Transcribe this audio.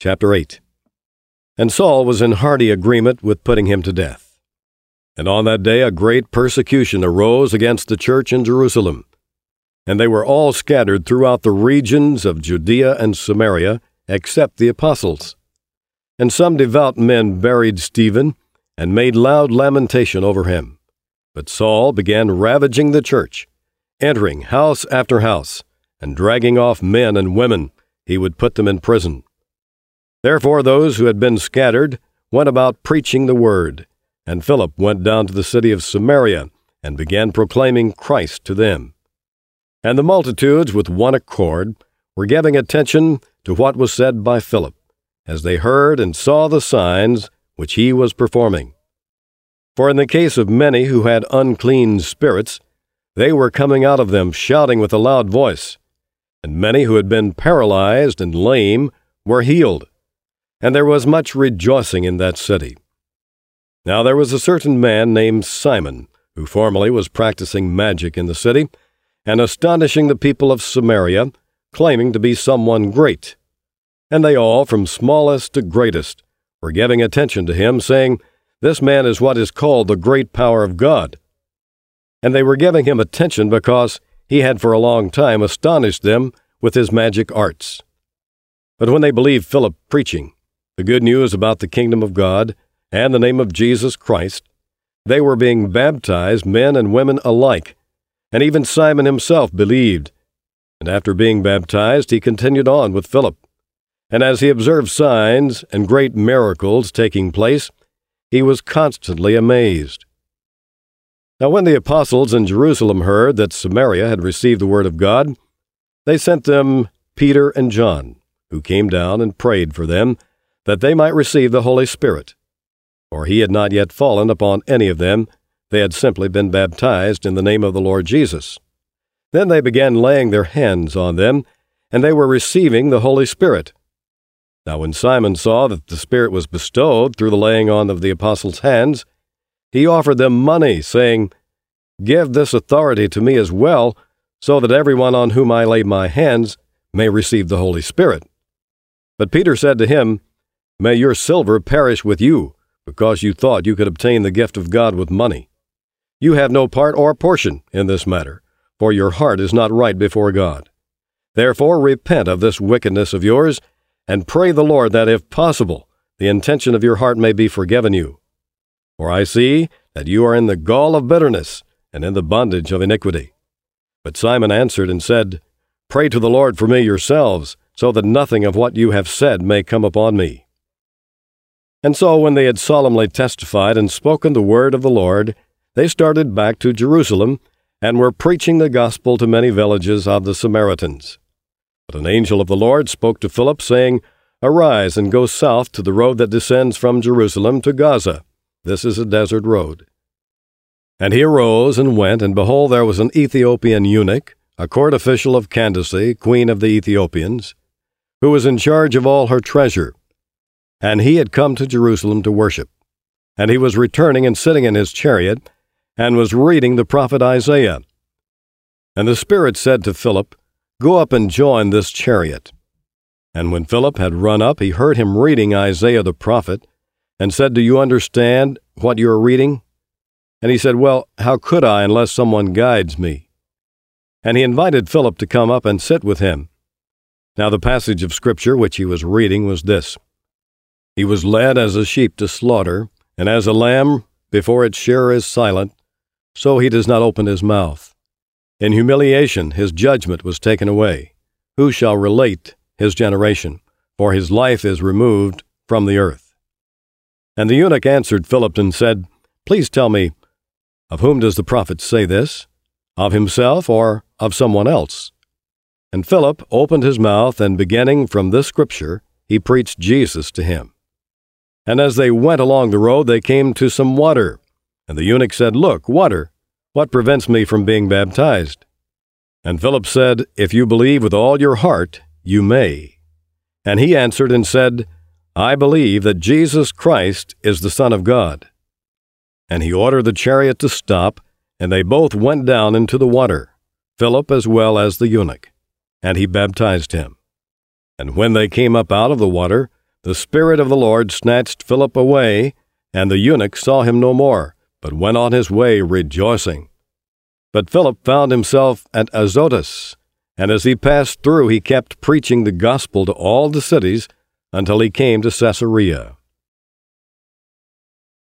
Chapter 8. And Saul was in hearty agreement with putting him to death. And on that day a great persecution arose against the church in Jerusalem, and they were all scattered throughout the regions of Judea and Samaria, except the apostles. And some devout men buried Stephen, and made loud lamentation over him. But Saul began ravaging the church, entering house after house, and dragging off men and women. He would put them in prison. Therefore those who had been scattered went about preaching the word, and Philip went down to the city of Samaria, and began proclaiming Christ to them. And the multitudes with one accord were giving attention to what was said by Philip, as they heard and saw the signs which he was performing. For in the case of many who had unclean spirits, they were coming out of them shouting with a loud voice, and many who had been paralyzed and lame were healed, and there was much rejoicing in that city. Now there was a certain man named Simon, who formerly was practicing magic in the city, and astonishing the people of Samaria, claiming to be someone great. And they all, from smallest to greatest, were giving attention to him, saying, "This man is what is called the great power of God." And they were giving him attention because he had for a long time astonished them with his magic arts. But when they believed Philip preaching the good news about the kingdom of God and the name of Jesus Christ, they were being baptized, men and women alike, and even Simon himself believed. And after being baptized, he continued on with Philip. And as he observed signs and great miracles taking place, he was constantly amazed. Now when the apostles in Jerusalem heard that Samaria had received the word of God, they sent them Peter and John, who came down and prayed for them, that they might receive the Holy Spirit. For he had not yet fallen upon any of them, they had simply been baptized in the name of the Lord Jesus. Then they began laying their hands on them, and they were receiving the Holy Spirit. Now when Simon saw that the Spirit was bestowed through the laying on of the apostles' hands, he offered them money, saying, "Give this authority to me as well, so that everyone on whom I lay my hands may receive the Holy Spirit." But Peter said to him, "May your silver perish with you, because you thought you could obtain the gift of God with money. You have no part or portion in this matter, for your heart is not right before God. Therefore repent of this wickedness of yours, and pray the Lord that, if possible, the intention of your heart may be forgiven you. For I see that you are in the gall of bitterness, and in the bondage of iniquity." But Simon answered and said, "Pray to the Lord for me yourselves, so that nothing of what you have said may come upon me." And so when they had solemnly testified and spoken the word of the Lord, they started back to Jerusalem, and were preaching the gospel to many villages of the Samaritans. But an angel of the Lord spoke to Philip, saying, "Arise and go south to the road that descends from Jerusalem to Gaza. This is a desert road." And he arose and went, and behold, there was an Ethiopian eunuch, a court official of Candace, queen of the Ethiopians, who was in charge of all her treasure. And he had come to Jerusalem to worship. And he was returning and sitting in his chariot, and was reading the prophet Isaiah. And the Spirit said to Philip, "Go up and join this chariot." And when Philip had run up, he heard him reading Isaiah the prophet, and said, "Do you understand what you are reading?" And he said, "Well, how could I unless someone guides me?" And he invited Philip to come up and sit with him. Now the passage of Scripture which he was reading was this: "He was led as a sheep to slaughter, and as a lamb before its shearer is silent, so he does not open his mouth. In humiliation his judgment was taken away. Who shall relate his generation? For his life is removed from the earth." And the eunuch answered Philip and said, "Please tell me, of whom does the prophet say this? Of himself or of someone else?" And Philip opened his mouth, and beginning from this scripture, he preached Jesus to him. And as they went along the road, they came to some water. And the eunuch said, "Look, water, what prevents me from being baptized?" And Philip said, "If you believe with all your heart, you may." And he answered and said, "I believe that Jesus Christ is the Son of God." And he ordered the chariot to stop, and they both went down into the water, Philip as well as the eunuch, and he baptized him. And when they came up out of the water, the Spirit of the Lord snatched Philip away, and the eunuch saw him no more, but went on his way rejoicing. But Philip found himself at Azotus, and as he passed through he kept preaching the gospel to all the cities until he came to Caesarea.